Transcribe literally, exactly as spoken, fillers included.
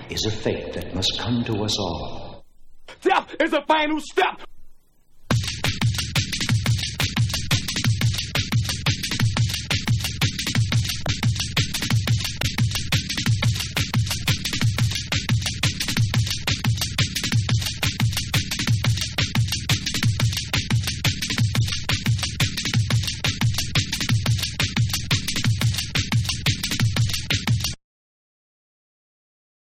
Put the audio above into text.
is a fate that must come to us all. Death is the final step.